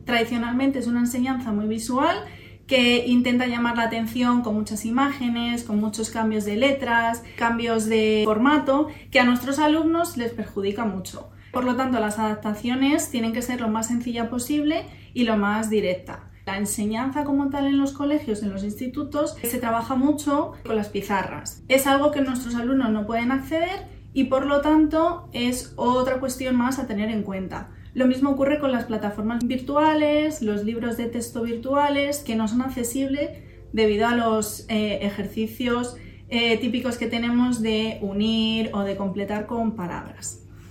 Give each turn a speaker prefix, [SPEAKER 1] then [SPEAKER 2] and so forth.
[SPEAKER 1] Tradicionalmente es una enseñanza muy visual que intenta llamar la atención con muchas imágenes, con muchos cambios de letras, cambios de formato, que a nuestros alumnos les perjudica mucho. Por lo tanto, las adaptaciones tienen que ser lo más sencilla posible y lo más directa. La enseñanza como tal en los colegios, en los institutos, se trabaja mucho con las pizarras. Es algo que nuestros alumnos no pueden acceder y por lo tanto es otra cuestión más a tener en cuenta. Lo mismo ocurre con las plataformas virtuales, los libros de texto virtuales, que no son accesibles debido a los ejercicios típicos que tenemos de unir o de completar con palabras.